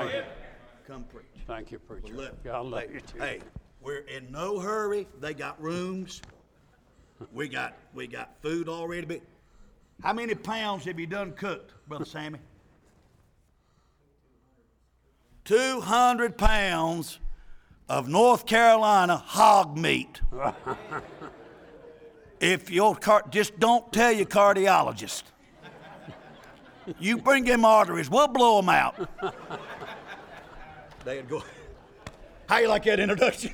Thank you. Come preach. Thank you, preacher. Well, look, God love you too. Hey, we're in no hurry. They got rooms. We got food already. How many pounds have you done cooked, Brother Sammy? 200 pounds of North Carolina hog meat. If your just don't tell your cardiologist. You bring them arteries, we'll blow them out. They'd go. How you like that introduction?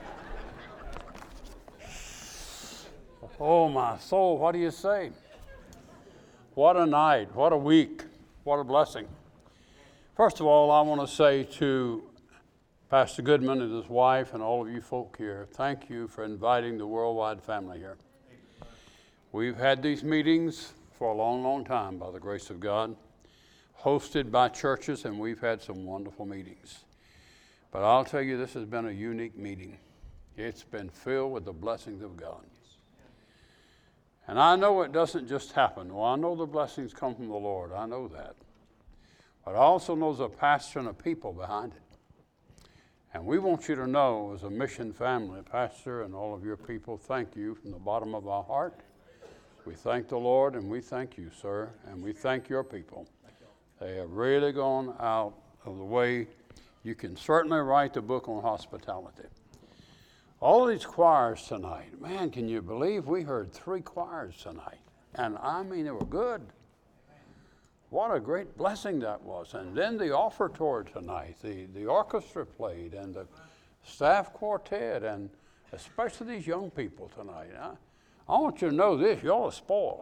Oh, my soul, what do you say? What a night, what a week, what a blessing. First of all, I want to say to Pastor Goodman and his wife and all of you folk here, thank you for inviting the worldwide family here. We've had these meetings for a long, long time by the grace of God, hosted by churches, and we've had some wonderful meetings. But I'll tell you, this has been a unique meeting. It's been filled with the blessings of God. And I know it doesn't just happen. Well, I know the blessings come from the Lord. I know that. But I also know there's a pastor and a people behind it. And we want you to know, as a mission family, Pastor and all of your people, thank you from the bottom of our heart. We thank the Lord, and we thank you, sir, and we thank your people. They have really gone out of the way. You can certainly write the book on hospitality. All these choirs tonight, man, can you believe we heard 3 choirs tonight? And I mean, they were good. What a great blessing that was. And then the offertory tonight, the orchestra played, and the staff quartet, and especially these young people tonight. I want you to know this, y'all are spoiled.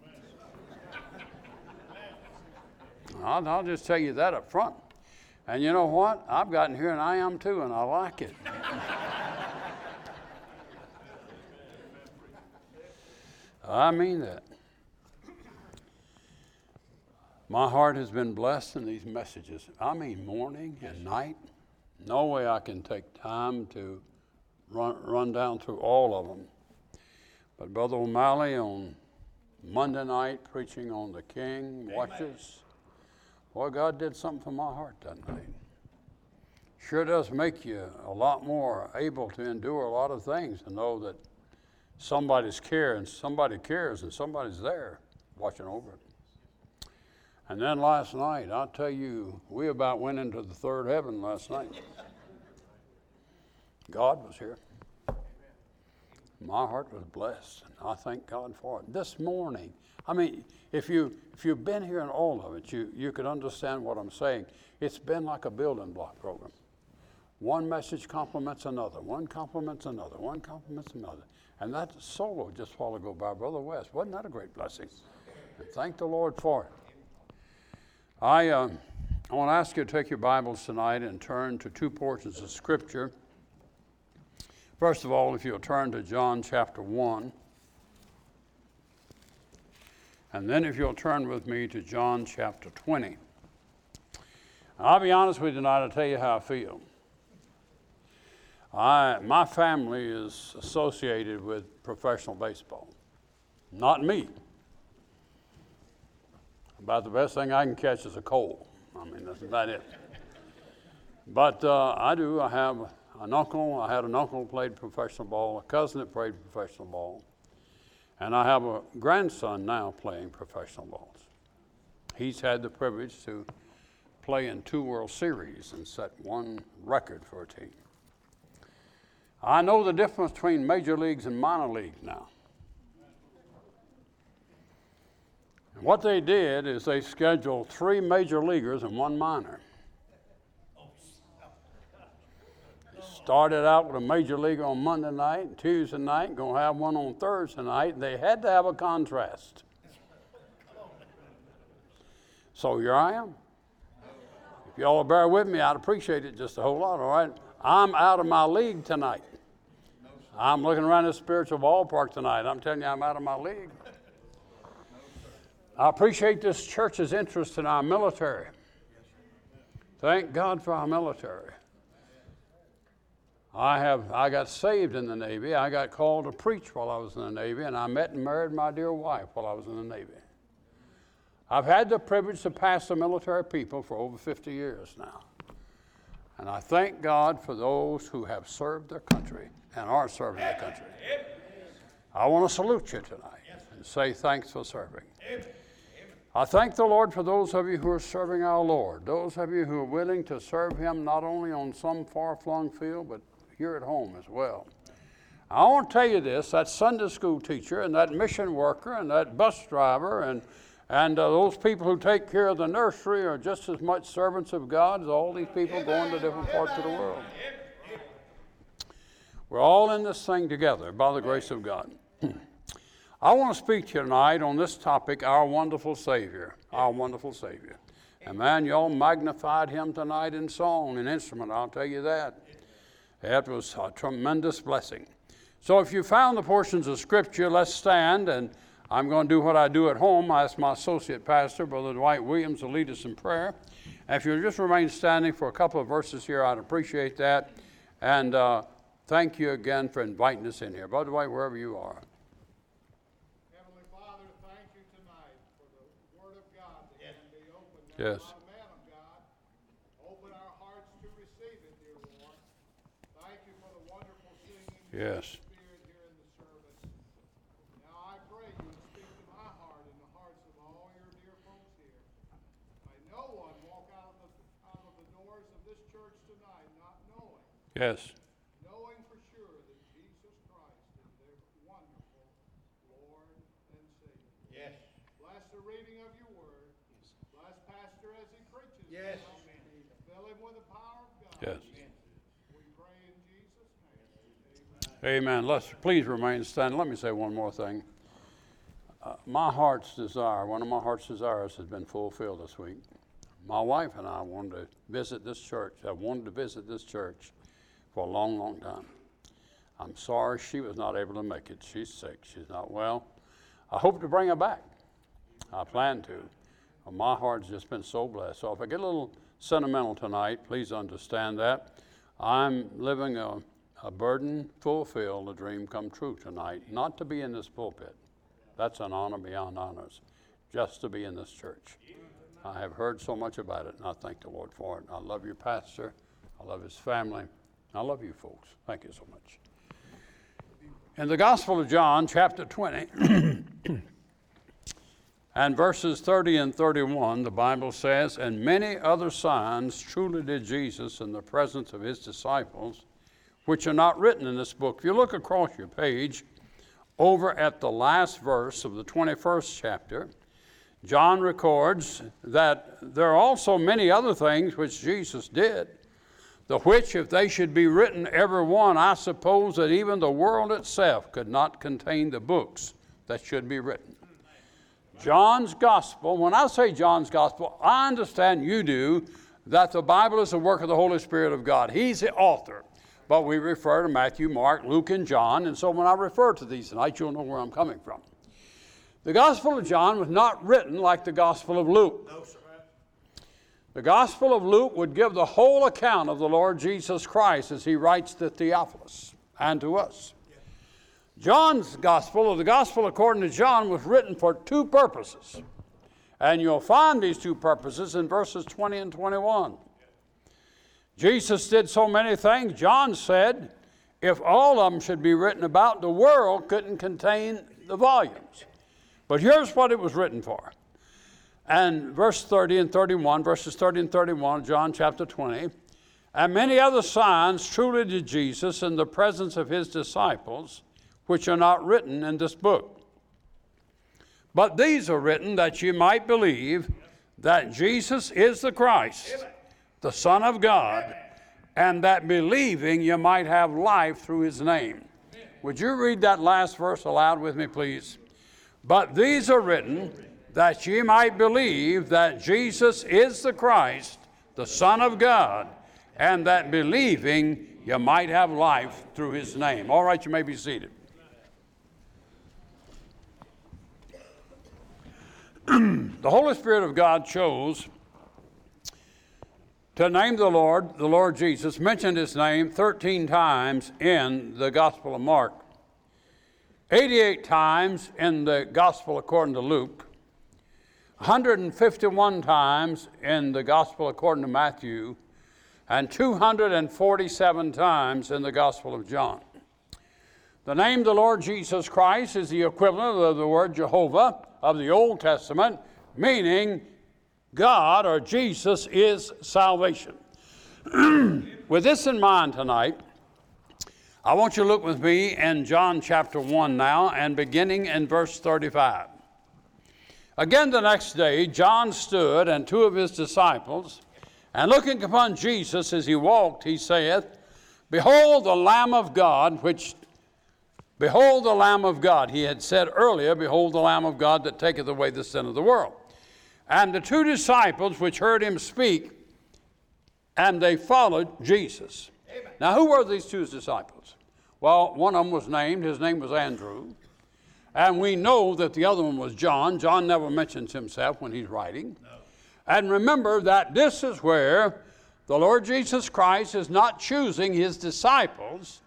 I'll just tell you that up front. And you know what? I've gotten here, and I am too, and I like it. I mean that. My heart has been blessed in these messages. I mean morning and night. No way I can take time to run down through all of them. But Brother O'Malley on Monday night preaching on the King watches. Boy, God did something for my heart that night. Sure does make you a lot more able to endure a lot of things and know that somebody's care and somebody cares and somebody's there watching over it. And then last night, I'll tell you, we about went into the third heaven last night. God was here. My heart was blessed, and I thank God for it. This morning, I mean, if you've been here in all of it, you could understand what I'm saying. It's been like a building block program. One message complements another, one complements another, one complements another. And that solo just a while ago by Brother West, wasn't that a great blessing? And thank the Lord for it. I want to ask you to take your Bibles tonight and turn to 2 portions of Scripture. First of all, if you'll turn to John chapter 1. And then if you'll turn with me to John chapter 20. I'll be honest with you tonight, I'll tell you how I feel. My family is associated with professional baseball. Not me. About the best thing I can catch is a cold. I mean, that's about it. But I do. I have an uncle. I had an uncle who played professional ball, a cousin that played professional ball. And I have a grandson now playing professional balls. He's had the privilege to play in 2 World Series and set 1 record for a team. I know the difference between major leagues and minor leagues now. And what they did is they scheduled 3 major leaguers and 1 minor. Started out with a major leaguer on Monday night and Tuesday night, going to have one on Thursday night. They had to have a contrast. So here I am. If y'all will bear with me, I'd appreciate it just a whole lot, all right? I'm out of my league tonight. I'm looking around this spiritual ballpark tonight. I'm telling you, I'm out of my league. I appreciate this church's interest in our military. Thank God for our military. I got saved in the Navy. I got called to preach while I was in the Navy, and I met and married my dear wife while I was in the Navy. I've had the privilege to pastor military people for over 50 years now. And I thank God for those who have served their country and are serving their country. I want to salute you tonight and say thanks for serving. I thank the Lord for those of you who are serving our Lord, those of you who are willing to serve Him not only on some far-flung field, but here at home as well. I want to tell you this, that Sunday school teacher and that mission worker and that bus driver and those people who take care of the nursery are just as much servants of God as all these people going to different parts of the world. We're all in this thing together by the grace of God. I want to speak to you tonight on this topic, our wonderful Savior, our wonderful Savior. And man, y'all magnified Him tonight in song and instrument, I'll tell you that. That was a tremendous blessing. So if you found the portions of Scripture, let's stand, and I'm going to do what I do at home. I ask my associate pastor, Brother Dwight Williams, to lead us in prayer. And if you'll just remain standing for a couple of verses here, I'd appreciate that. And thank you again for inviting us in here. Brother Dwight, wherever you are. Heavenly Father, thank you tonight for the Word of God that can be opened Yes. by a man of God. Open our hearts to receive it, dear Lord. Thank you for the wonderful singing Yes. Spirit here in the service. Now I pray you would speak to my heart and the hearts of all your dear folks here. May no one walk out of the doors of this church tonight not knowing Yes. for sure that Jesus Christ is their wonderful Lord and Savior. Yes. Bless the reading of your word. Bless Pastor as he preaches. Yes. Fill him with the power of God. Yes. We pray in Jesus' name. Amen. Let's please remain standing. Let me say one more thing. My heart's desire, one of my heart's desires has been fulfilled this week. My wife and I wanted to visit this church. I wanted to visit this church for a long, long time. I'm sorry she was not able to make it. She's sick. She's not well. I hope to bring her back. I plan to. My heart's just been so blessed. So if I get a little sentimental tonight, please understand that. I'm living a burden fulfilled, a dream come true tonight. Not to be in this pulpit. That's an honor beyond honors. Just to be in this church. I have heard so much about it, and I thank the Lord for it. I love your pastor. I love his family. I love you folks. Thank you so much. In the Gospel of John, chapter 20, and verses 30 and 31, the Bible says, "And many other signs truly did Jesus in the presence of his disciples, which are not written in this book." If you look across your page, over at the last verse of the 21st chapter, John records that there are also many other things which Jesus did, the which, if they should be written every one, I suppose that even the world itself could not contain the books that should be written. John's gospel, when I say John's gospel, I understand you do, that the Bible is the work of the Holy Spirit of God. He's the author. But we refer to Matthew, Mark, Luke, and John, and so when I refer to these tonight, you'll know where I'm coming from. The Gospel of John was not written like the Gospel of Luke. No, sir. The Gospel of Luke would give the whole account of the Lord Jesus Christ as he writes to Theophilus and to us. John's Gospel, or the Gospel according to John, was written for two purposes. And you'll find these two purposes in verses 20 and 21. Jesus did so many things. John said, if all of them should be written about, the world couldn't contain the volumes. But here's what it was written for. And verse 30 and 31, verses 30 and 31, John chapter 20, "And many other signs truly did Jesus in the presence of his disciples, which are not written in this book. But these are written that you might believe that Jesus is the Christ, the Son of God, and that believing you might have life through his name." Would you read that last verse aloud with me, please? "But these are written that ye might believe that Jesus is the Christ, the Son of God, and that believing you might have life through his name." All right, you may be seated. The Holy Spirit of God chose to name the Lord Jesus, mentioned his name 13 times in the Gospel of Mark, 88 times in the Gospel according to Luke, 151 times in the Gospel according to Matthew, and 247 times in the Gospel of John. The name of the Lord Jesus Christ is the equivalent of the word Jehovah of the Old Testament, meaning God or Jesus is salvation. With this in mind tonight, I want you to look with me in John chapter 1 now, and beginning in verse 35. Again the next day, John stood and two of his disciples, and looking upon Jesus as he walked, he saith, Behold the Lamb of God, Behold the Lamb of God. He had said earlier, Behold the Lamb of God that taketh away the sin of the world. And the two disciples which heard him speak, and they followed Jesus. Amen. Now, who were these two disciples? Well, one of them was named. His name was Andrew. And we know that the other one was John. John never mentions himself when he's writing. No. And remember that this is where the Lord Jesus Christ is not choosing his disciples.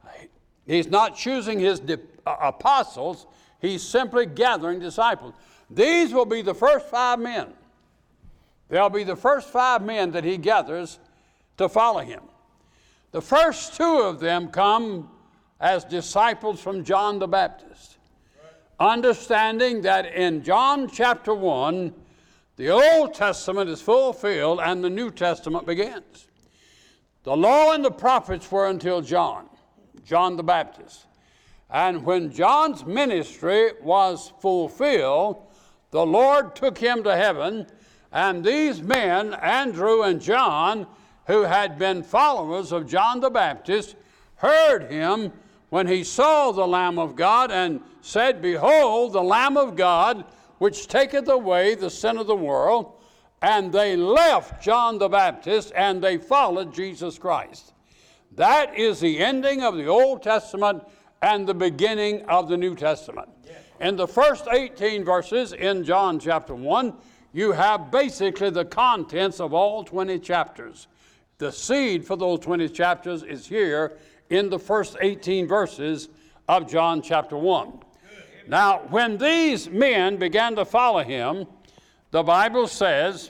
He's not choosing his apostles. He's simply gathering disciples. These will be the first 5 men. They'll be the first 5 men that he gathers to follow him. The first 2 of them come as disciples from John the Baptist, understanding that in John chapter 1, the Old Testament is fulfilled and the New Testament begins. The law and the prophets were until John the Baptist. And when John's ministry was fulfilled, the Lord took him to heaven, and these men, Andrew and John, who had been followers of John the Baptist, heard him when he saw the Lamb of God and said, Behold, the Lamb of God, which taketh away the sin of the world. And they left John the Baptist and they followed Jesus Christ. That is the ending of the Old Testament and the beginning of the New Testament. In the first 18 verses in John chapter 1, you have basically the contents of all 20 chapters. The seed for those 20 chapters is here in the first 18 verses of John chapter 1. Now, when these men began to follow him, the Bible says,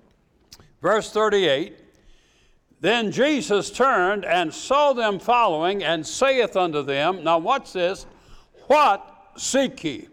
verse 38, Then Jesus turned and saw them following, and saith unto them, now watch this, What seek ye?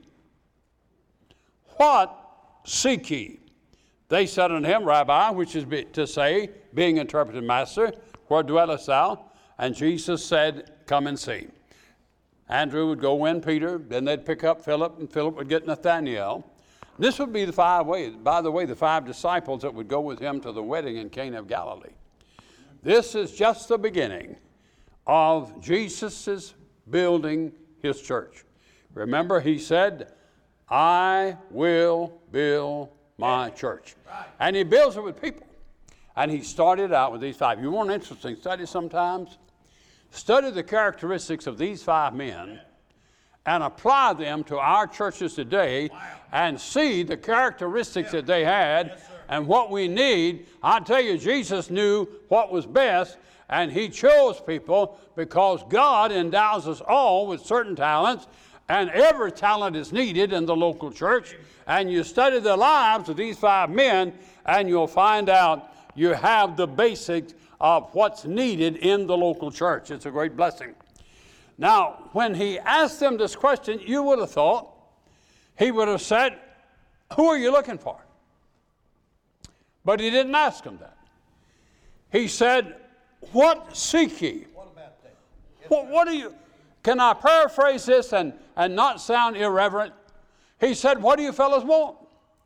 What seek ye? They said unto him, Rabbi, which is to say, being interpreted, Master, where dwellest thou? And Jesus said, Come and see. Andrew would go in Peter, then they'd pick up Philip, and Philip would get Nathanael. This would be the 5 ways, by the way, the 5 disciples that would go with him to the wedding in Cana of Galilee. This is just the beginning of Jesus' building his church. Remember, he said, I will build my church. And he builds it with people. And he started out with these 5. You want an interesting study sometimes? Study the characteristics of these 5 men and apply them to our churches today and see the characteristics that they had and what we need. I tell you, Jesus knew what was best, and he chose people because God endows us all with certain talents, and every talent is needed in the local church. And you study the lives of these 5 men, and you'll find out you have the basics of what's needed in the local church. It's a great blessing. Now, when he asked them this question, you would have thought he would have said, Who are you looking for? But he didn't ask them that. He said, What seek ye? What about that? What do you... Can I paraphrase this and not sound irreverent? He said, What do you fellas want?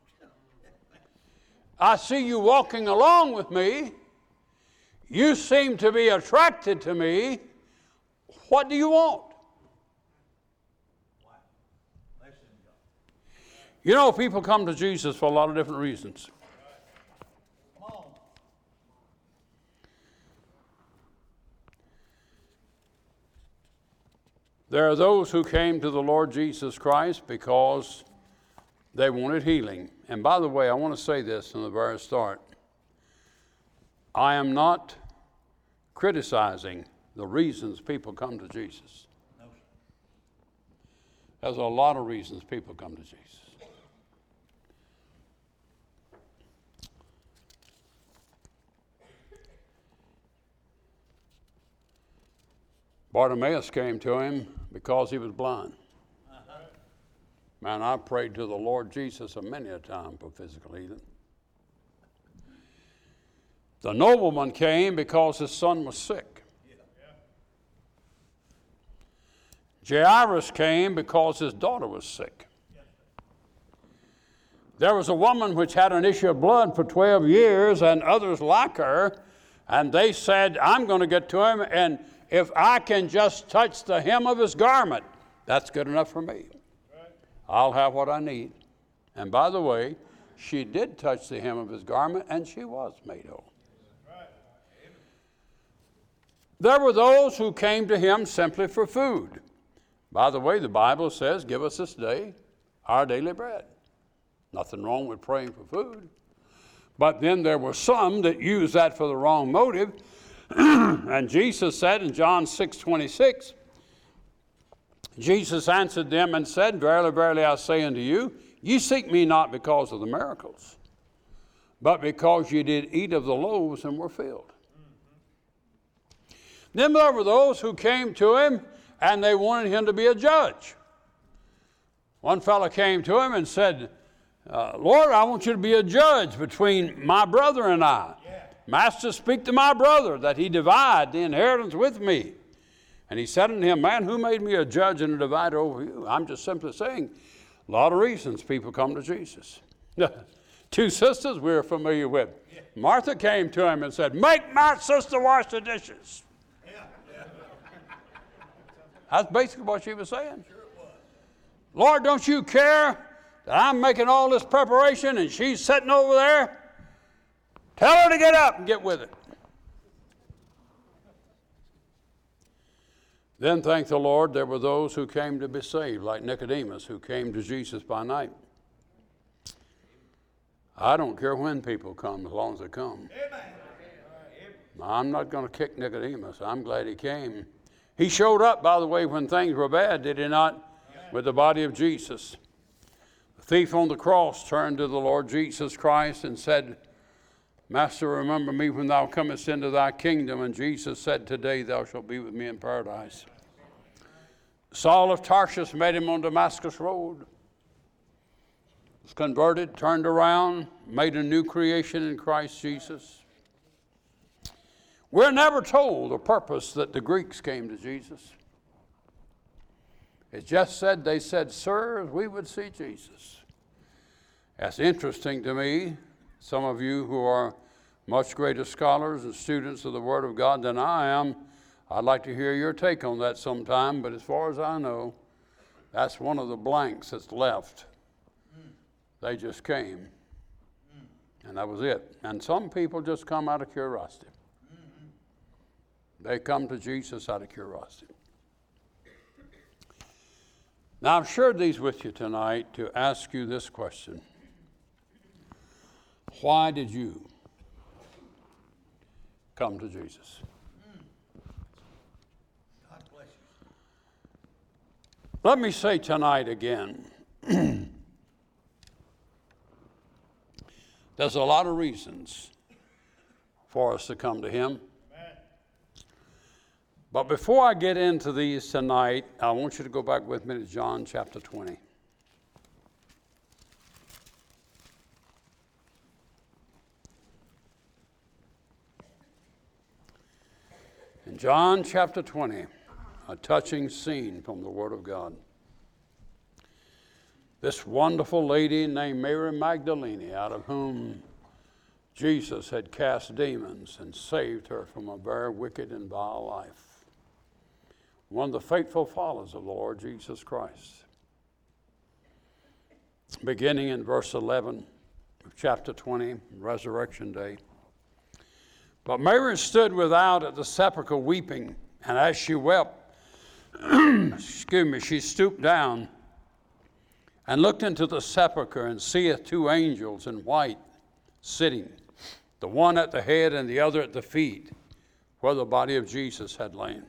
I see you walking along with me. You seem to be attracted to me. What do you want? You know, people come to Jesus for a lot of different reasons. There are those who came to the Lord Jesus Christ because they wanted healing. And by the way, I want to say this from the very start. I am not criticizing the reasons people come to Jesus. There's a lot of reasons people come to Jesus. Bartimaeus came to him because he was blind. Man, I prayed to the Lord Jesus a many a time for physical healing. The nobleman came because his son was sick. Jairus came because his daughter was sick. There was a woman which had an issue of blood for 12 years, and others like her, and they said, I'm going to get to him, and if I can just touch the hem of his garment, that's good enough for me. I'll have what I need. And by the way, she did touch the hem of his garment, and she was made whole. There were those who came to him simply for food. By the way, the Bible says, give us this day our daily bread. Nothing wrong with praying for food. But then there were some that used that for the wrong motive. And Jesus said in John 6:26, Jesus answered them and said, verily, verily, I say unto you, ye seek me not because of the miracles, but because ye did eat of the loaves and were filled. Then there were those who came to him, and they wanted him to be a judge. One fellow came to him and said, Lord, I want you to be a judge between my brother and I. Yeah. Master, speak to my brother that he divide the inheritance with me. And he said unto him, man, who made me a judge and a divider over you? I'm just simply saying, a lot of reasons people come to Jesus. Two sisters we're familiar with. Yeah. Martha came to him and said, make my sister wash the dishes. Yeah. Yeah. That's basically what she was saying. Sure it was. Lord, don't you care that I'm making all this preparation and she's sitting over there? Tell her to get up and get with it. Then, thank the Lord, there were those who came to be saved, like Nicodemus, who came to Jesus by night. I don't care when people come, as long as they come. Amen. I'm not going to kick Nicodemus. I'm glad he came. He showed up, by the way, when things were bad, did he not? With the body of Jesus. The thief on the cross turned to the Lord Jesus Christ and said, Master, remember me when thou comest into thy kingdom. And Jesus said, today thou shalt be with me in paradise. Saul of Tarsus met him on Damascus Road. Was converted, turned around, made a new creation in Christ Jesus. We're never told the purpose that the Greeks came to Jesus. It just said, they said, sir, we would see Jesus. That's interesting to me. Some of you who are much greater scholars and students of the Word of God than I am, I'd like to hear your take on that sometime, but as far as I know, that's one of the blanks that's left. They just came, and that was it. And some people just come out of curiosity. They come to Jesus out of curiosity. Now, I've shared these with you tonight to ask you this question. Why did you come to Jesus? God bless you. Let me say tonight again, there's a lot of reasons for us to come to him. But before I get into these tonight, I want you to go back with me to John chapter 20. In John chapter 20, a touching scene from the Word of God. This wonderful lady named Mary Magdalene, out of whom Jesus had cast demons and saved her from a very wicked and vile life. One of the faithful followers of the Lord Jesus Christ. Beginning in verse 11 of chapter 20, Resurrection Day. But Mary stood without at the sepulchre weeping, and as she wept, she stooped down and looked into the sepulchre, and seeth two angels in white sitting, the one at the head and the other at the feet, where the body of Jesus had lain.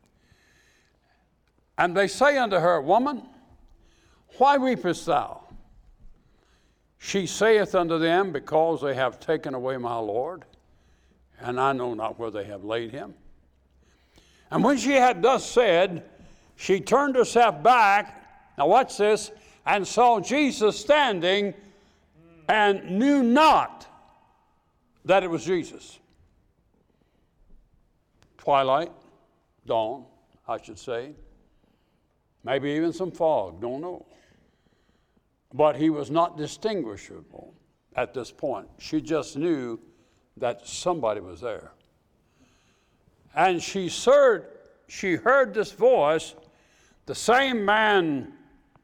And they say unto her, Woman, why weepest thou? She saith unto them, Because they have taken away my Lord, and I know not where they have laid him. And when she had thus said, she turned herself back, now watch this, and saw Jesus standing and knew not that it was Jesus. Twilight, dawn, I should say. Maybe even some fog, don't know. But he was not distinguishable at this point. She just knew that somebody was there. And she heard this voice, the same man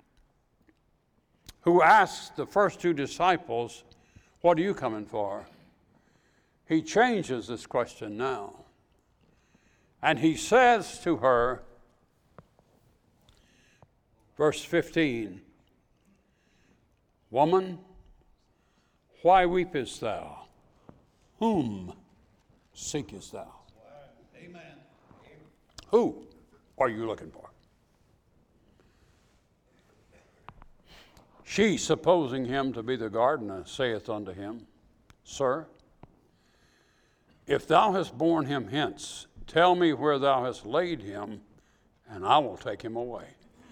who asked the first two disciples, what are you coming for? He changes this question now. And he says to her, verse 15, Woman, why weepest thou? Whom seekest thou? Amen. Who are you looking for? She, supposing him to be the gardener, saith unto him, Sir, if thou hast borne him hence, tell me where thou hast laid him, and I will take him away.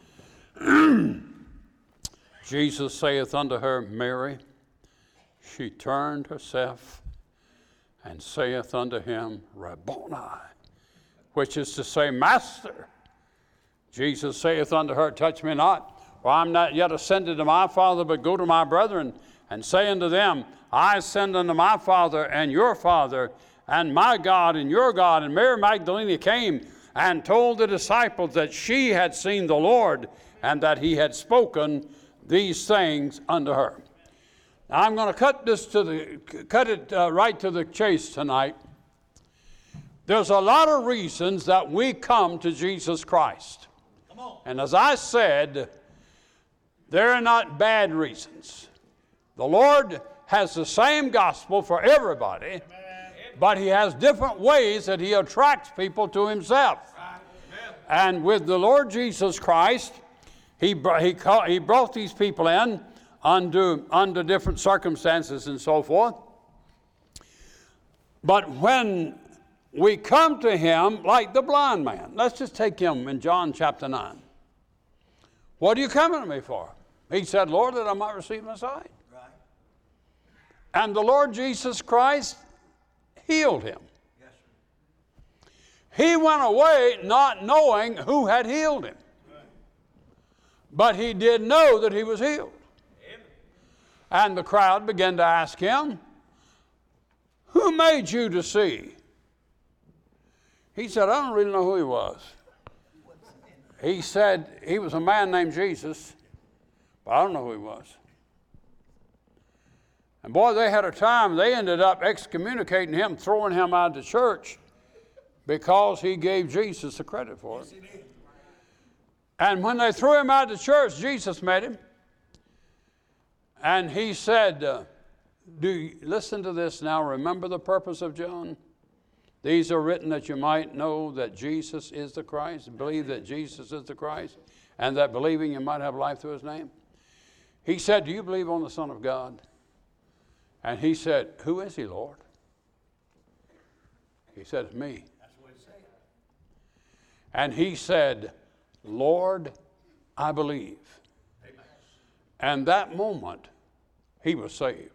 Jesus saith unto her, Mary. She turned herself and saith unto him, Rabboni, which is to say, Master. Jesus saith unto her, Touch me not, for I am not yet ascended to my Father, but go to my brethren, and say unto them, I ascend unto my Father and your Father, and my God and your God. And Mary Magdalene came and told the disciples that she had seen the Lord, and that he had spoken these things unto her. Now I'm going to cut it right to the chase tonight. There's a lot of reasons that we come to Jesus Christ. Come on. And as I said, they're not bad reasons. The Lord has the same gospel for everybody, Amen. but he has different ways that he attracts people to himself. Right. And with the Lord Jesus Christ, he brought these people in under different circumstances and so forth. But when we come to him, like the blind man, let's just take him in John chapter 9. What are you coming to me for? He said, Lord, that I might receive my sight. Right. And the Lord Jesus Christ healed him. Yes, sir. He went away not knowing who had healed him. Right. But he did know that he was healed. Amen. And the crowd began to ask him, Who made you to see? He said, I don't really know who he was. He said he was a man named Jesus, but I don't know who he was. And boy, they had a time. They ended up excommunicating him, throwing him out of the church because he gave Jesus the credit for it. Yes, he did. And when they threw him out of the church, Jesus met him. And he said, listen to this now. Remember the purpose of John? These are written that you might know that Jesus is the Christ, believe that Jesus is the Christ, and that believing you might have life through his name. He said, do you believe on the Son of God? And he said, who is he, Lord? He said, it's me. That's what he said. And he said, Lord, I believe. Amen. And that moment, he was saved.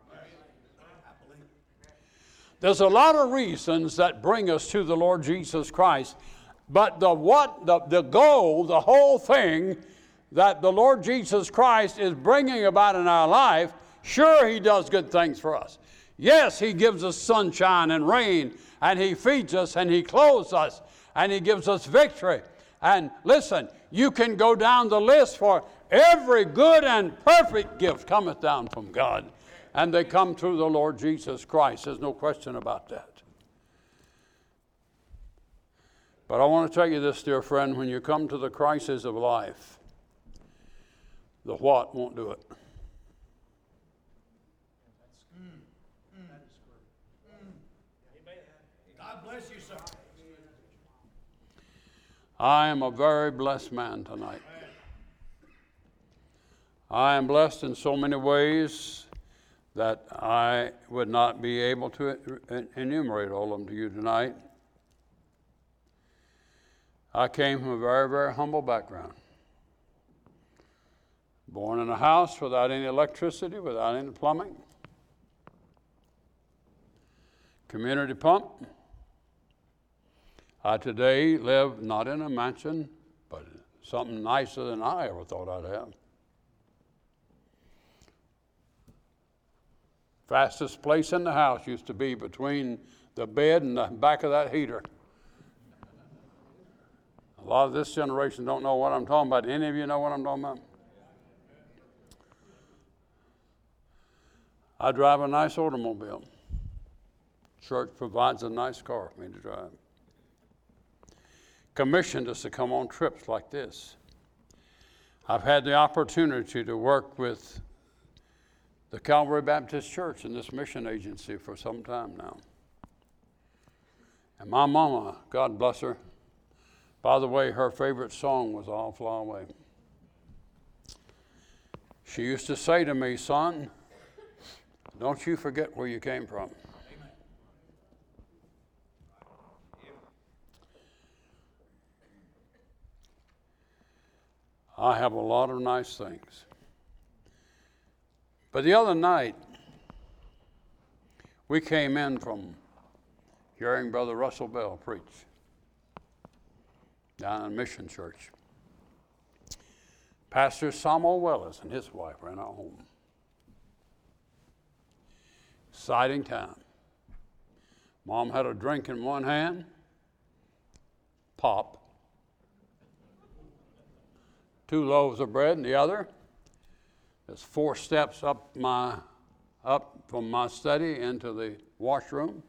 There's a lot of reasons that bring us to the Lord Jesus Christ, but the goal, the whole thing that the Lord Jesus Christ is bringing about in our life, sure, he does good things for us. Yes, he gives us sunshine and rain, and he feeds us, and he clothes us, and he gives us victory. And listen, you can go down the list, for every good and perfect gift cometh down from God. And they come through the Lord Jesus Christ. There's no question about that. But I want to tell you this, dear friend, when you come to the crisis of life, the what won't do it. God bless you, sir. I am a very blessed man tonight. I am blessed in so many ways that I would not be able to enumerate all of them to you tonight. I came from a very, very humble background. Born in a house without any electricity, without any plumbing. Community pump. I today live not in a mansion, but something nicer than I ever thought I'd have. Fastest place in the house used to be between the bed and the back of that heater. A lot of this generation don't know what I'm talking about. Any of you know what I'm talking about? I drive a nice automobile. Church provides a nice car for me to drive. Commissioned us to come on trips like this. I've had the opportunity to work with the Calvary Baptist Church in this mission agency for some time now. And my mama, God bless her, by the way, her favorite song was I'll Fly Away. She used to say to me, son, don't you forget where you came from. Amen. I have a lot of nice things. But the other night, we came in from hearing Brother Russell Bell preach down in Mission Church. Pastor Samuel Wellis and his wife ran our home. Exciting time. Mom had a drink in one hand, pop, 2 loaves of bread in the other. There's 4 steps up from my study into the washroom.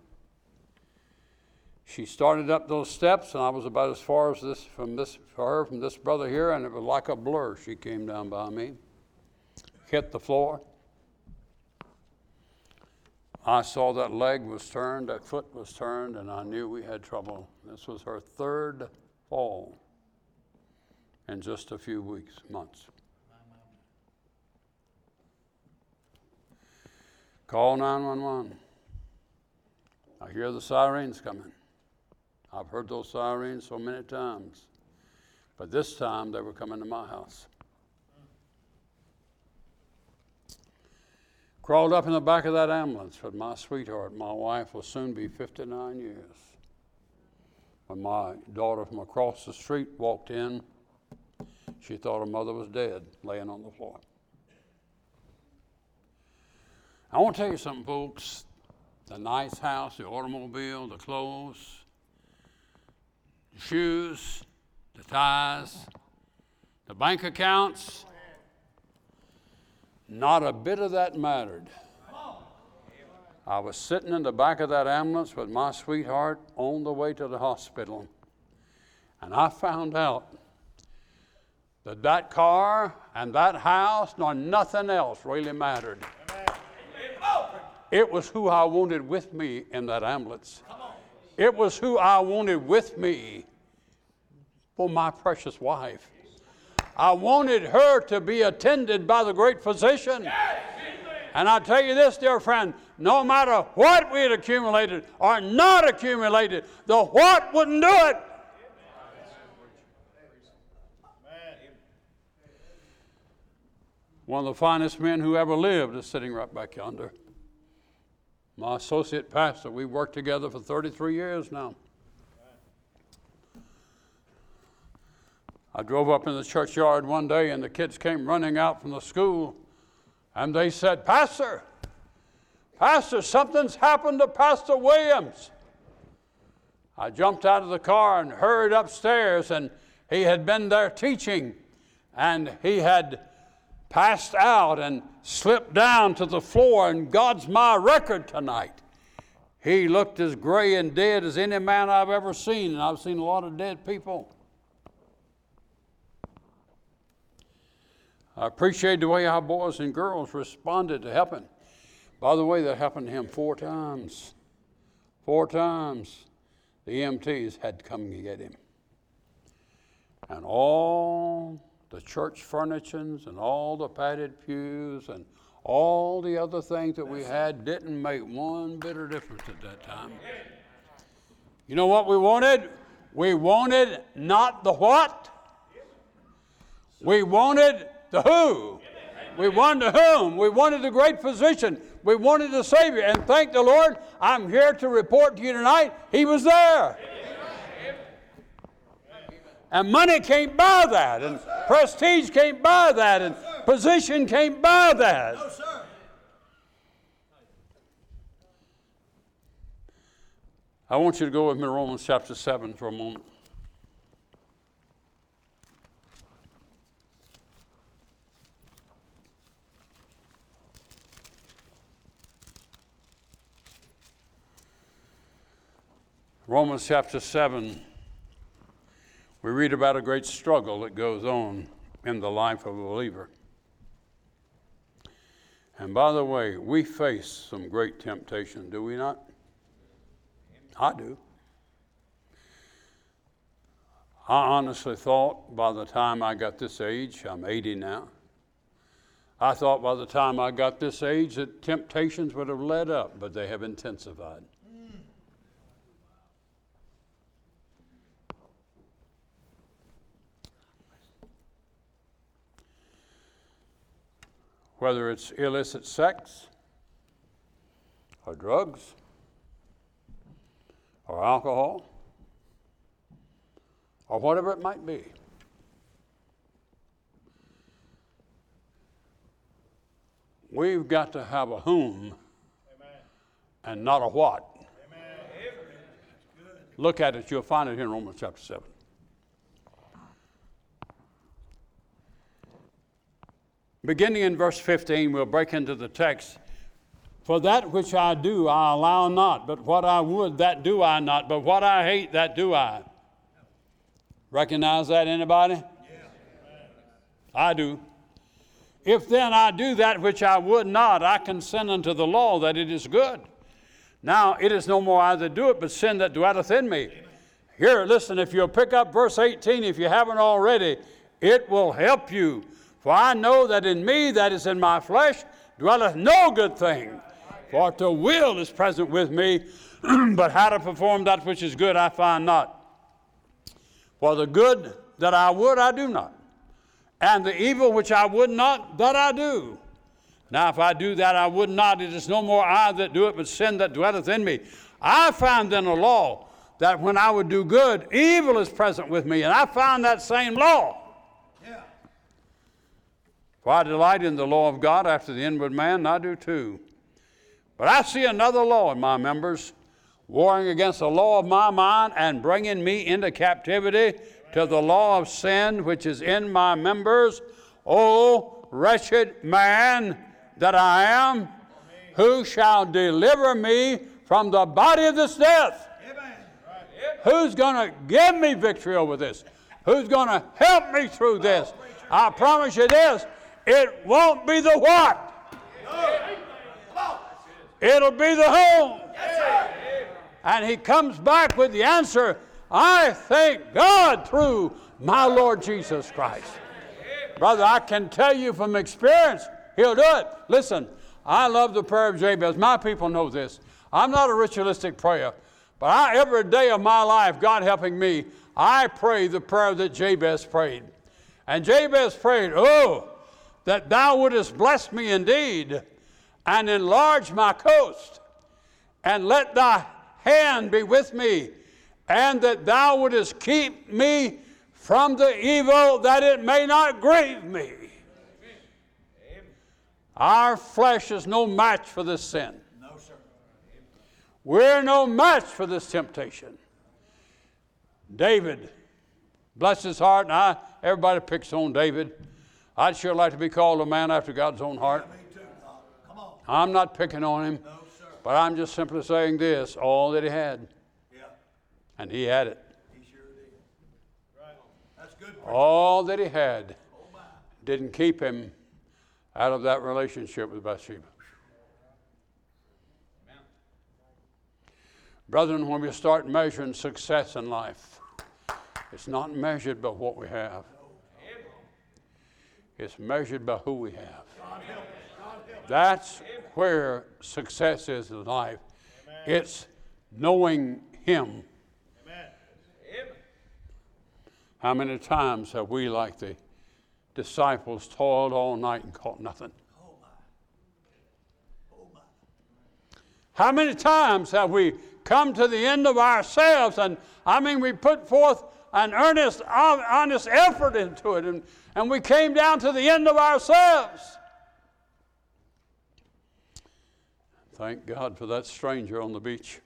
She started up those steps, and I was about as far as this from this brother here, and it was like a blur. She came down by me, hit the floor. I saw that leg was turned, that foot was turned, and I knew we had trouble. This was her 3rd fall in just a few weeks, months. Call 911. I hear the sirens coming. I've heard those sirens so many times, but this time they were coming to my house. Crawled up in the back of that ambulance with my sweetheart. My wife will soon be 59 years. When my daughter from across the street walked in, she thought her mother was dead, laying on the floor. I want to tell you something, folks. The nice house, the automobile, the clothes, the shoes, the ties, the bank accounts, not a bit of that mattered. I was sitting in the back of that ambulance with my sweetheart on the way to the hospital, and I found out that that car and that house nor nothing else really mattered. It was who I wanted with me in that ambulance. It was who I wanted with me for my precious wife. I wanted her to be attended by the great physician. And I tell you this, dear friend, no matter what we had accumulated or not accumulated, the what wouldn't do it. One of the finest men who ever lived is sitting right back yonder. My associate pastor. We've worked together for 33 years now. I drove up in the churchyard one day, and the kids came running out from the school, and they said, Pastor, something's happened to Pastor Williams. I jumped out of the car and hurried upstairs, and he had been there teaching, and he had passed out and slipped down to the floor, and God's my record tonight. He looked as gray and dead as any man I've ever seen, and I've seen a lot of dead people. I appreciate the way our boys and girls responded to helping. By the way, that happened to him 4 times. 4 times the EMTs had to come and get him. And all the church furnishings and all the padded pews and all the other things that we had didn't make one bit of difference at that time. You know what we wanted? We wanted not the what? We wanted the who. We wanted the whom. We wanted the great physician. We wanted the Savior. And thank the Lord, I'm here to report to you tonight, He was there. And money can't buy that. And prestige can't buy that. And position can't buy that. No, sir. I want you to go with me to Romans chapter 7 for a moment. Romans chapter 7, we read about a great struggle that goes on in the life of a believer. And by the way, we face some great temptation, do we not? I do. I honestly thought by the time I got this age, I'm 80 now, I thought by the time I got this age that temptations would have let up, but they have intensified. Whether it's illicit sex, or drugs, or alcohol, or whatever it might be. We've got to have a whom and not a what. Amen. Look at it, you'll find it here in Romans chapter 7. Beginning in verse 15, we'll break into the text. For that which I do, I allow not, but what I would, that do I not, but what I hate, that do I. Recognize that, anybody? Yeah. I do. If then I do that which I would not, I consent unto the law that it is good. Now it is no more I that do it, but sin that dwelleth in me. Here, listen, if you'll pick up verse 18, if you haven't already, it will help you. For I know that in me, that is in my flesh, dwelleth no good thing. For the will is present with me, but how to perform that which is good I find not. For the good that I would, I do not. And the evil which I would not, that I do. Now if I do that I would not, it is no more I that do it, but sin that dwelleth in me. I found in the law that when I would do good, evil is present with me. And I found that same law. For I delight in the law of God after the inward man, and I do too. But I see another law in my members, warring against the law of my mind and bringing me into captivity to the law of sin which is in my members. O wretched man that I am, who shall deliver me from the body of this death? Who's going to give me victory over this? Who's going to help me through this? I promise you this. It won't be the what. It'll be the whom. And he comes back with the answer, I thank God through my Lord Jesus Christ. Brother, I can tell you from experience, He'll do it. Listen, I love the prayer of Jabez. My people know this. I'm not a ritualistic prayer, but every day of my life, God helping me, I pray the prayer that Jabez prayed. And Jabez prayed, oh, that thou wouldest bless me indeed, and enlarge my coast, and let thy hand be with me, and that thou wouldest keep me from the evil, that it may not grieve me. Amen. Our flesh is no match for this sin. No, sir. We're no match for this temptation. David, bless his heart, and everybody picks on David. I'd sure like to be called a man after God's own heart. Me too. Come on. I'm not picking on him, No, sir. but I'm just simply saying this, all that he had. Yeah, And he had it. he sure did. Right. That's good. All that he had didn't keep him out of that relationship with Bathsheba. Amen. Brethren, when we start measuring success in life, it's not measured by what we have. It's measured by who we have. That's where success is in life. It's knowing Him. How many times have we, like the disciples, toiled all night and caught nothing? Oh, my. Oh, my. How many times have we come to the end of ourselves, and we put forth an earnest, honest effort into it, and we came down to the end of ourselves. Thank God for that stranger on the beach.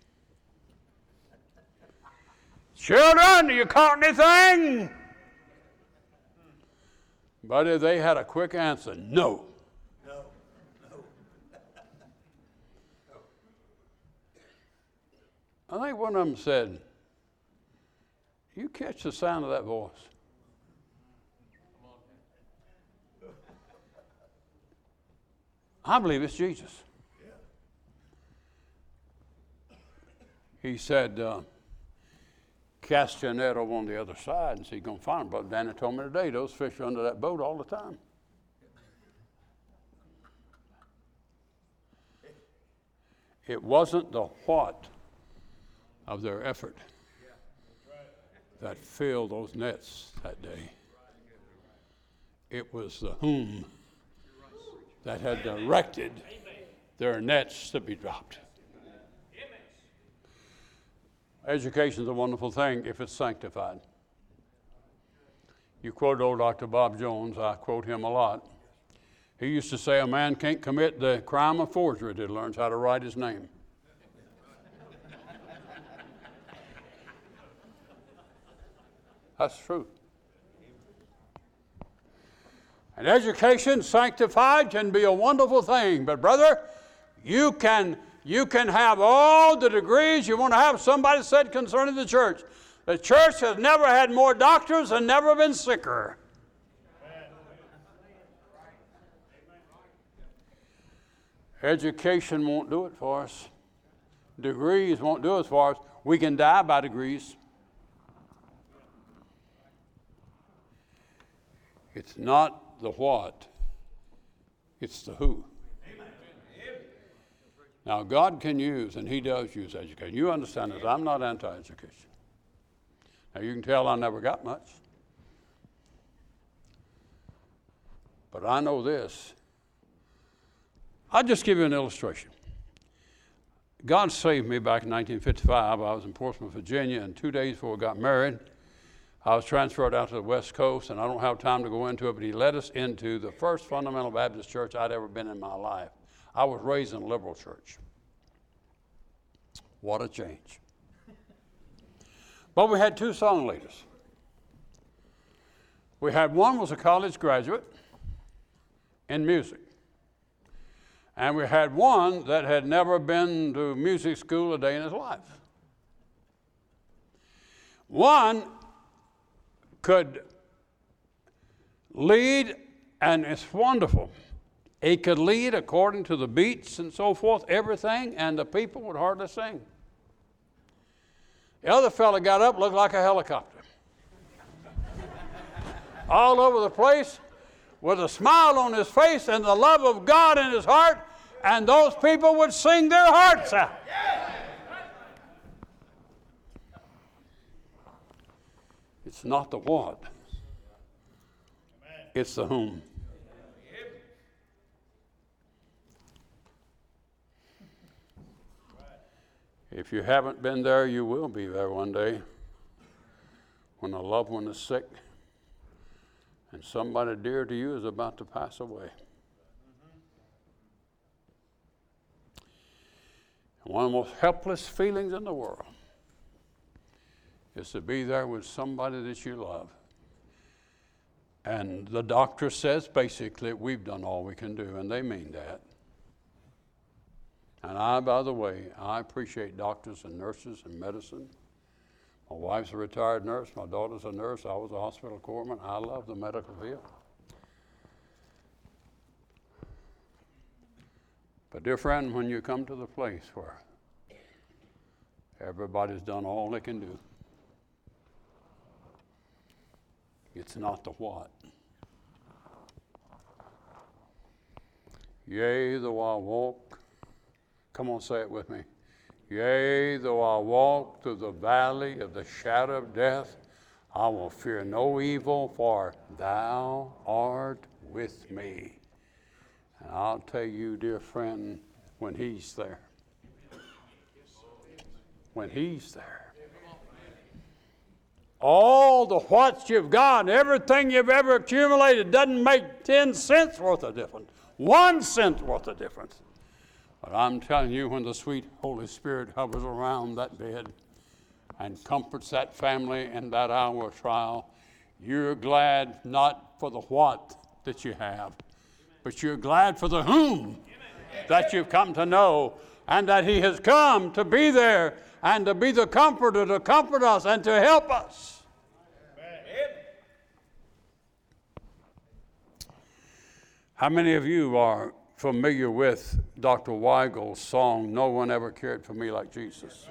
Children, you caught anything? Buddy, they had a quick answer. No. No. No. I think one of them said, you catch the sound of that voice. I believe it's Jesus. He said, cast your net over on the other side and see you're going to find them. Brother Danny told me today, those fish are under that boat all the time. It wasn't the what of their effort that filled those nets that day. It was the whom that had directed their nets to be dropped. Education is a wonderful thing if it's sanctified. You quote old Dr. Bob Jones. I quote him a lot. He used to say a man can't commit the crime of forgery until he learns how to write his name. That's true. And education sanctified can be a wonderful thing. But brother, you can have all the degrees you want to have. Somebody said concerning the church has never had more doctors and never been sicker. Education won't do it for us. Degrees won't do it for us. We can die by degrees. It's not the what, it's the who. Now, God can use, and He does use education. You understand this. I'm not anti-education. Now, you can tell I never got much. But I know this. I'll just give you an illustration. God saved me back in 1955. I was in Portsmouth, Virginia, and 2 days before we got married, I was transferred out to the West Coast, and I don't have time to go into it, but He led us into the first fundamental Baptist church I'd ever been in my life. I was raised in a liberal church. What a change. But we had two song leaders. We had one was a college graduate in music. And we had one that had never been to music school a day in his life. One could lead, and it's wonderful. He could lead according to the beats and so forth, everything, and the people would hardly sing. The other fella got up, looked like a helicopter. All over the place, with a smile on his face and the love of God in his heart, and those people would sing their hearts out. It's not the what, it's the whom. If you haven't been there, you will be there one day when a loved one is sick and somebody dear to you is about to pass away. One of the most helpless feelings in the world is to be there with somebody that you love. And the doctor says basically, we've done all we can do, and they mean that. And I, by the way, I appreciate doctors and nurses and medicine. My wife's a retired nurse. My daughter's a nurse. I was a hospital corpsman. I love the medical field. But dear friend, when you come to the place where everybody's done all they can do, it's not the what. Yea, though I walk, come on, say it with me. Yea, though I walk through the valley of the shadow of death, I will fear no evil, for thou art with me. And I'll tell you, dear friend, when he's there, all the what you've got, everything you've ever accumulated doesn't make 10 cents worth of difference, 1 cent worth of difference. But I'm telling you, when the sweet Holy Spirit hovers around that bed and comforts that family in that hour of trial, you're glad not for the what that you have, but you're glad for the whom that you've come to know, and that he has come to be there and to be the comforter, to comfort us and to help us. How many of you are familiar with Dr. Weigel's song, "No One Ever Cared for Me Like Jesus"?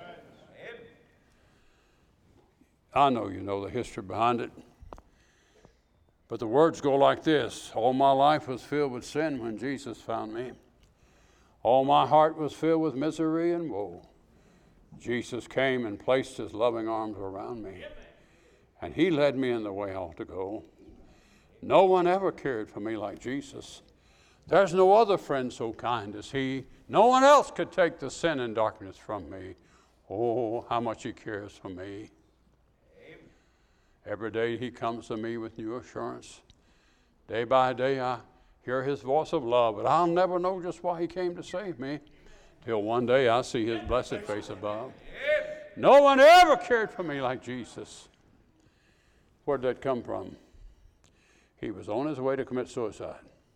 I know you know the history behind it. But the words go like this: all my life was filled with sin when Jesus found me. All my heart was filled with misery and woe. Jesus came and placed his loving arms around me, and he led me in the way I ought to go. No one ever cared for me like Jesus. There's no other friend so kind as he. No one else could take the sin and darkness from me. Oh, how much he cares for me. Every day he comes to me with new assurance. Day by day I hear his voice of love, but I'll never know just why he came to save me till one day I see his blessed face above. No one ever cared for me like Jesus. Where'd that come from? He was on his way to commit suicide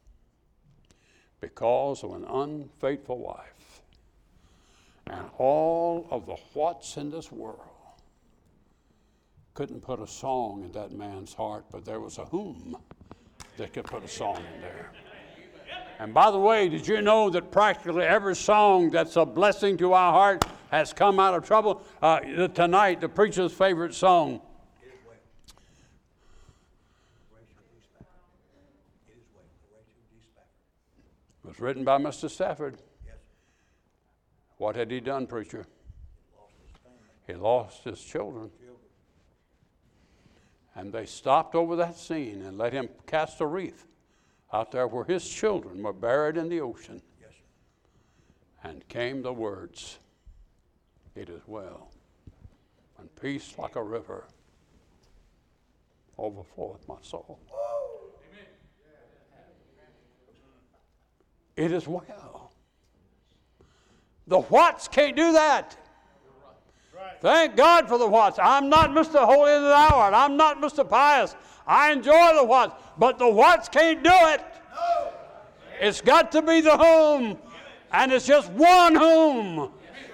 because of an unfaithful wife. And all of the whats in this world couldn't put a song in that man's heart, but there was a whom that could put a song in there. And by the way, did you know that practically every song that's a blessing to our heart has come out of trouble? Tonight, the preacher's favorite song. Was written by Mr. Stafford. What had he done, preacher? He lost his children. And they stopped over that scene and let him cast a wreath out there where his children were buried in the ocean. Yes, and came the words, "It is well, and peace like a river overfloweth my soul." Amen. It is well. The whats can't do that. Thank God for the whats. I'm not Mr. Holy in the Hour, and I'm not Mr. Pious. I enjoy the whats, but the whats can't do it. No. It's got to be the whom, and it's just one whom.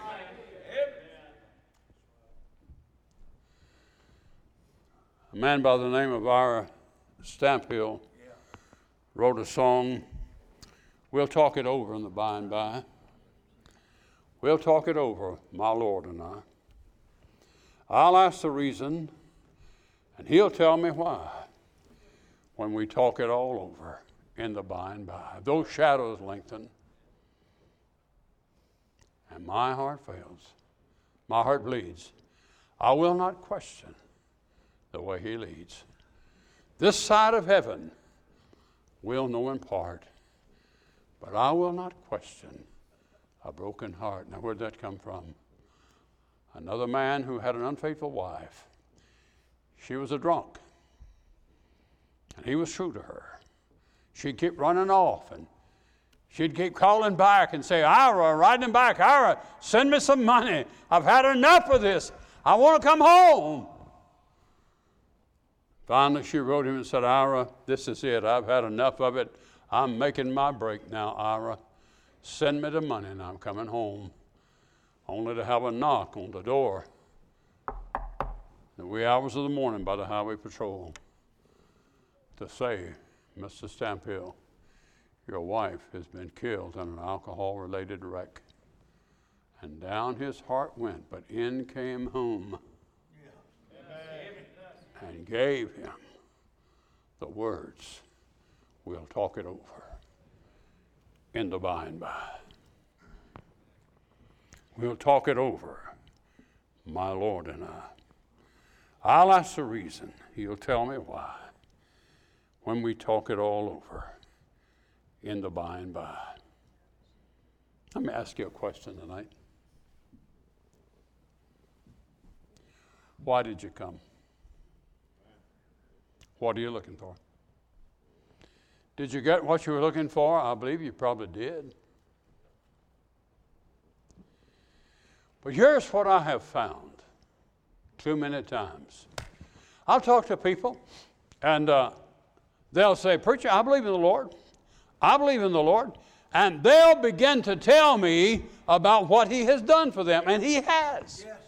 A man by the name of Ira Stamphill wrote a song. We'll talk it over in the by and by. We'll talk it over, my Lord and I. I'll ask the reason, and he'll tell me why when we talk it all over in the by and by. Those shadows lengthen, and my heart fails. My heart bleeds. I will not question the way he leads. This side of heaven will know in part, but I will not question a broken heart. Now, where'd that come from? Another man who had an unfaithful wife. She was a drunk, and he was true to her. She'd keep running off, and she'd keep calling back and say, "Ira, writing him back, Ira, send me some money. I've had enough of this. I want to come home." Finally, she wrote him and said, "Ira, this is it. I've had enough of it. I'm making my break now, Ira. Send me the money, and I'm coming home." Only to have a knock on the door the wee hours of the morning by the highway patrol to say, "Mr. Stamphill, your wife has been killed in an alcohol-related wreck." And down his heart went, but in came home and gave him the words, "We'll talk it over in the by and by. We'll talk it over, my Lord and I." I'll ask the reason. He'll tell me why when we talk it all over in the by and by. Let me ask you a question tonight. Why did you come? What are you looking for? Did you get what you were looking for? I believe you probably did. But here's what I have found too many times. I'll talk to people, and they'll say, "Preacher, I believe in the Lord. I believe in the Lord." And they'll begin to tell me about what He has done for them, and He has. Yes.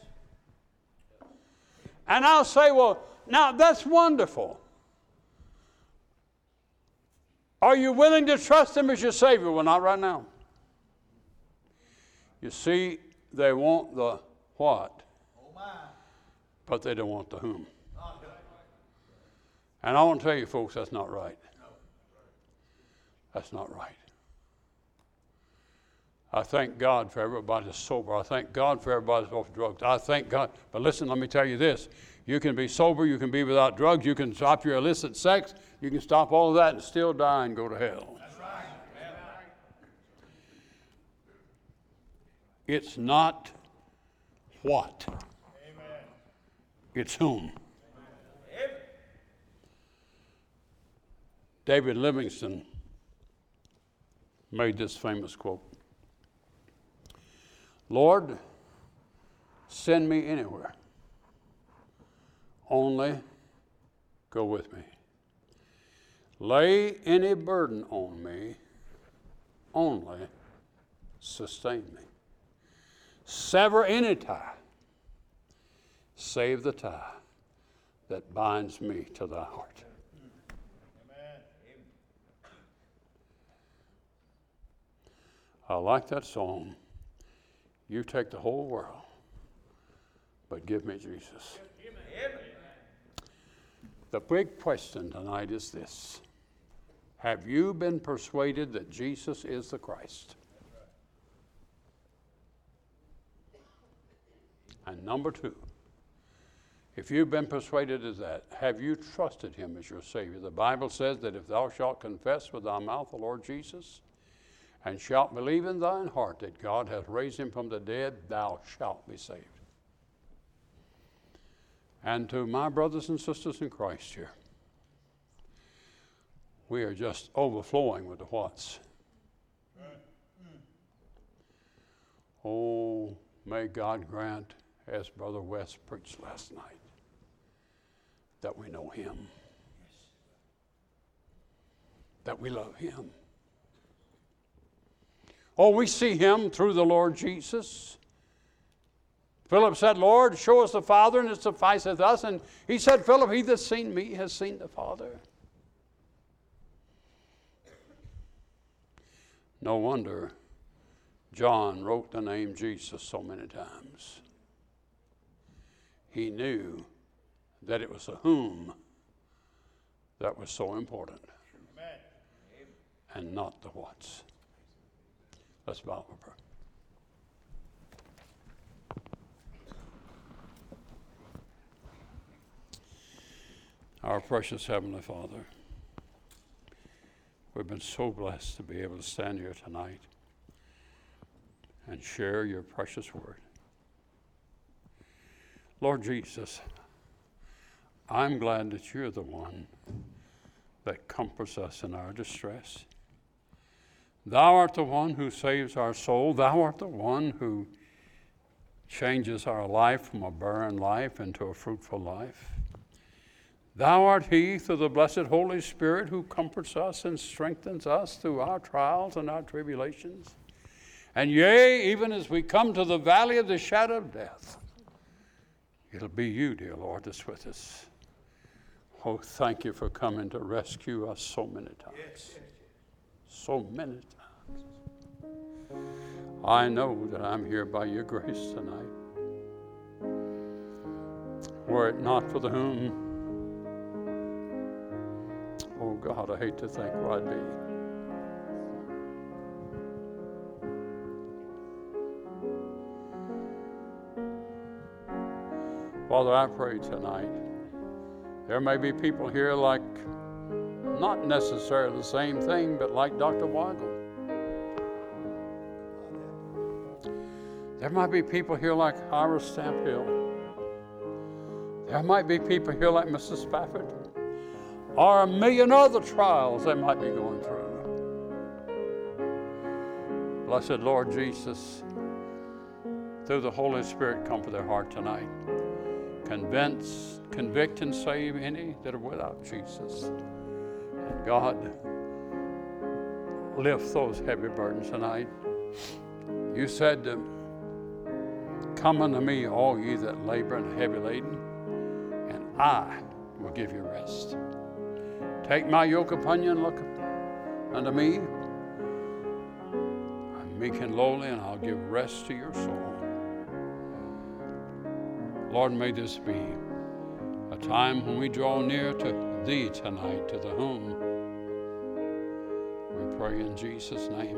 And I'll say, "Well, now that's wonderful. Are you willing to trust Him as your Savior?" Well, not right now. You see, they want the what, but they don't want the whom. And I want to tell you, folks, that's not right. That's not right. I thank God for everybody that's sober. I thank God for everybody that's off drugs. I thank God. But listen, let me tell you this. You can be sober. You can be without drugs. You can stop your illicit sex. You can stop all of that and still die and go to hell. That's right. It's not what. Amen. It's whom. David Livingstone made this famous quote. "Lord, send me anywhere. Only go with me. Lay any burden on me. Only sustain me. Sever any tie. Save the tie that binds me to thy heart." I like that song. You take the whole world, but give me Jesus. The big question tonight is this. Have you been persuaded that Jesus is the Christ? And number two, if you've been persuaded of that, have you trusted Him as your Savior? The Bible says that if thou shalt confess with thy mouth the Lord Jesus, and shalt believe in thine heart that God hath raised Him from the dead, thou shalt be saved. And to my brothers and sisters in Christ here, we are just overflowing with the whats. Oh, may God grant, as Brother West preached last night, that we know Him, that we love Him. Oh, we see Him through the Lord Jesus. Philip said, "Lord, show us the Father, and it sufficeth us." And he said, "Philip, he that's seen me has seen the Father." No wonder John wrote the name Jesus so many times. He knew that it was the whom that was so important. Amen. And not the whats. Let's bow for prayer. Our precious Heavenly Father, we've been so blessed to be able to stand here tonight and share your precious word. Lord Jesus, I'm glad that you're the one that comforts us in our distress. Thou art the one who saves our soul. Thou art the one who changes our life from a barren life into a fruitful life. Thou art He, through the blessed Holy Spirit, who comforts us and strengthens us through our trials and our tribulations. And yea, even as we come to the valley of the shadow of death, it'll be you, dear Lord, that's with us. Oh, thank you for coming to rescue us so many times. Yes. So many times. I know that I'm here by your grace tonight. Were it not for the whom, oh God, I hate to think where I'd be. Father, I pray tonight, there may be people here like, not necessarily the same thing, but like Dr. Weigel. There might be people here like Ira Stamphill. There might be people here like Mrs. Spafford, or a million other trials they might be going through. Blessed Lord Jesus, through the Holy Spirit, comfort their heart tonight. Convict, and save any that are without Jesus. And God, lift those heavy burdens tonight. You said, come unto me, all ye that labor and heavy laden, and I will give you rest. Take my yoke upon you and look unto me. I'm meek and lowly, and I'll give rest to your soul. Lord, may this be a time when we draw near to thee tonight, to the whom we pray in Jesus' name.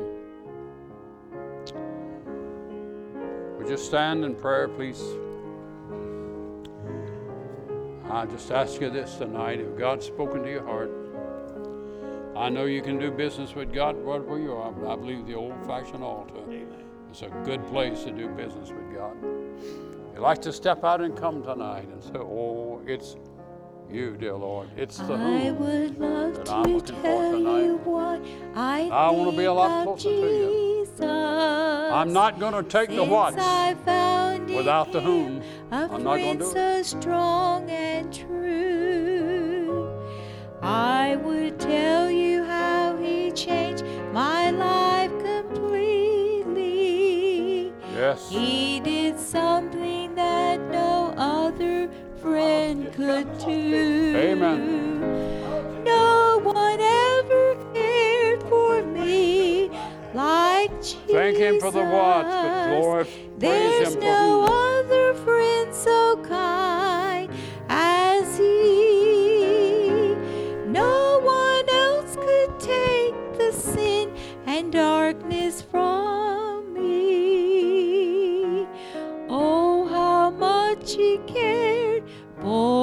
Would you stand in prayer, please? I just ask you this tonight. If God's spoken to your heart, I know you can do business with God wherever you are, but I believe the old-fashioned altar is a good place to do business with God. You'd like to step out and come tonight and say, oh, it's you, dear Lord. It's the whom that I'm looking for tonight. I want to be a lot closer to you. I'm not going to take the what's without the whom. I'm not going to do it. Strong and true. I would tell you how he changed my life completely. Yes. He did something that no other friend could do. Amen. No one ever cared for me like Jesus. Thank him for the what, but Lord, praise him for no whom. other friend so kind as he. No one else could take the sin and darkness from me. Oh, how much he cared for